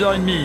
6h30.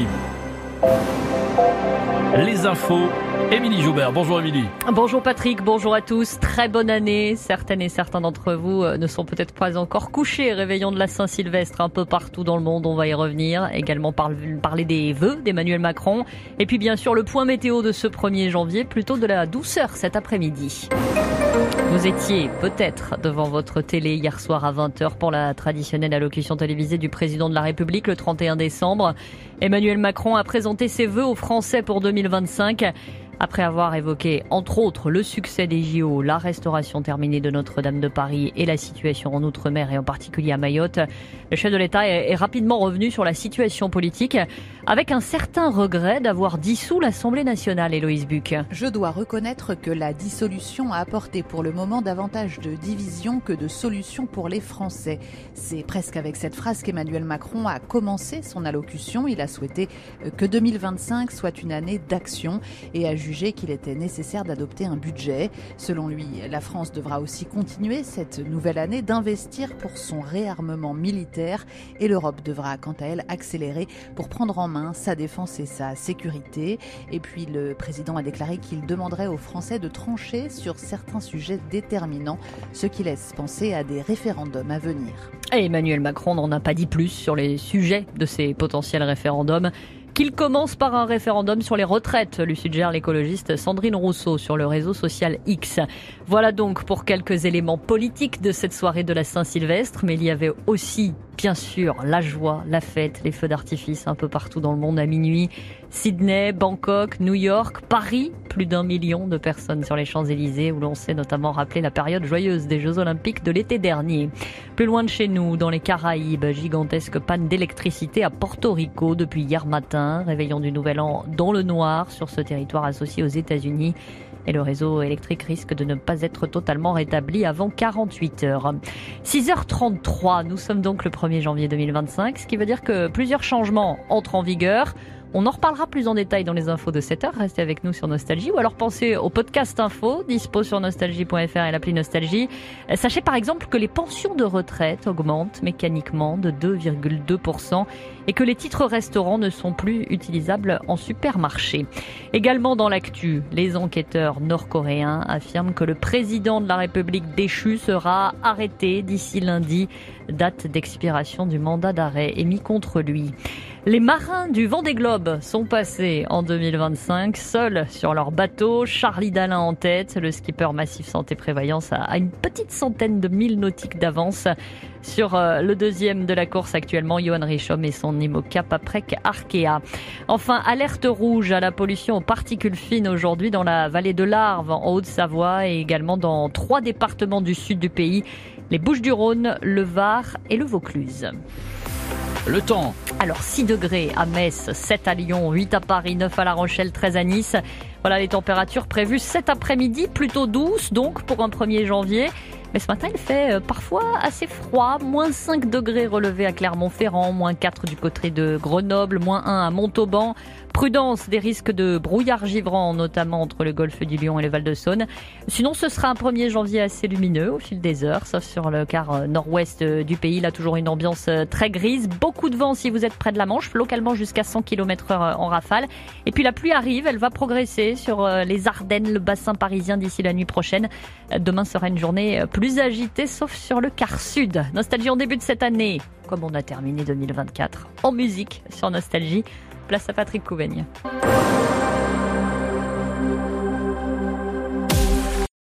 Les infos, Émilie Joubert. Bonjour Émilie. Bonjour Patrick, bonjour à tous. Très bonne année. Certaines et certains d'entre vous ne sont peut-être pas encore couchés. Réveillon de la Saint-Sylvestre un peu partout dans le monde, on va y revenir. Également parler des vœux d'Emmanuel Macron. Et puis bien sûr le point météo de ce 1er janvier, plutôt de la douceur cet après-midi. Vous étiez peut-être devant votre télé hier soir à 20h pour la traditionnelle allocution télévisée du président de la République le 31 décembre. Emmanuel Macron a présenté ses vœux aux Français pour 2025. Après avoir évoqué, entre autres, le succès des JO, la restauration terminée de Notre-Dame de Paris et la situation en Outre-mer et en particulier à Mayotte, le chef de l'État est rapidement revenu sur la situation politique avec un certain regret d'avoir dissous l'Assemblée nationale. Héloïse Buc. Je dois reconnaître que la dissolution a apporté pour le moment davantage de division que de solutions pour les Français. C'est presque avec cette phrase qu'Emmanuel Macron a commencé son allocution. Il a souhaité que 2025 soit une année d'action et a jugé qu'il était nécessaire d'adopter un budget. Selon lui, la France devra aussi continuer cette nouvelle année d'investir pour son réarmement militaire et l'Europe devra quant à elle accélérer pour prendre en main sa défense et sa sécurité. Et puis le président a déclaré qu'il demanderait aux Français de trancher sur certains sujets déterminants, ce qui laisse penser à des référendums à venir. Et Emmanuel Macron n'en a pas dit plus sur les sujets de ces potentiels référendums. Qu'il commence par un référendum sur les retraites, lui suggère l'écologiste Sandrine Rousseau sur le réseau social X. Voilà donc pour quelques éléments politiques de cette soirée de la Saint-Sylvestre, mais il y avait aussi, bien sûr, la joie, la fête, les feux d'artifice un peu partout dans le monde à minuit. Sydney, Bangkok, New York, Paris, plus d'1 million de personnes sur les Champs-Élysées où l'on sait notamment rappeler la période joyeuse des Jeux Olympiques de l'été dernier. Plus loin de chez nous, dans les Caraïbes, gigantesque panne d'électricité à Porto Rico depuis hier matin. Réveillon du Nouvel An dans le noir sur ce territoire associé aux États-Unis. Et le réseau électrique risque de ne pas être totalement rétabli avant 48 heures. 6h33, nous sommes donc le 1er janvier 2025, ce qui veut dire que plusieurs changements entrent en vigueur. On en reparlera plus en détail dans les infos de 7h. Restez avec nous sur Nostalgie ou alors pensez au podcast info dispo sur nostalgie.fr et l'appli Nostalgie. Sachez par exemple que les pensions de retraite augmentent mécaniquement de 2,2% et que les titres restaurants ne sont plus utilisables en supermarché. Également dans l'actu, les enquêteurs nord-coréens affirment que le président de la République déchu sera arrêté d'ici lundi, date d'expiration du mandat d'arrêt émis contre lui. Les marins du Vendée Globe sont passés en 2025 seuls sur leur bateau. Charlie Dalin en tête. Le skipper Massif Santé Prévoyance a une petite centaine de milles nautiques d'avance sur le deuxième de la course actuellement, Johan Richomme et son Imoca Paprec Arkea. Enfin, alerte rouge à la pollution aux particules fines aujourd'hui dans la vallée de l'Arve en Haute-Savoie et également dans 3 départements du sud du pays, les Bouches-du-Rhône, le Var et le Vaucluse. Le temps. Alors 6 degrés à Metz, 7 à Lyon, 8 à Paris, 9 à La Rochelle, 13 à Nice. Voilà les températures prévues cet après-midi, plutôt douces donc pour un 1er janvier. Mais ce matin, il fait parfois assez froid. Moins 5 degrés relevés à Clermont-Ferrand, moins 4 du côté de Grenoble, moins 1 à Montauban. Prudence, des risques de brouillard givrant, notamment entre le golfe du Lion et le Val-de-Saône. Sinon, ce sera un 1er janvier assez lumineux au fil des heures, sauf sur le quart nord-ouest du pays. Là, toujours une ambiance très grise. Beaucoup de vent si vous êtes près de la Manche, localement jusqu'à 100 km/h en rafale. Et puis la pluie arrive, elle va progresser sur les Ardennes, le bassin parisien d'ici la nuit prochaine. Demain sera une journée plus agitée, sauf sur le quart sud. Nostalgie en début de cette année, comme on a terminé 2024, en musique sur Nostalgie. Place à Patrick Couvaigne.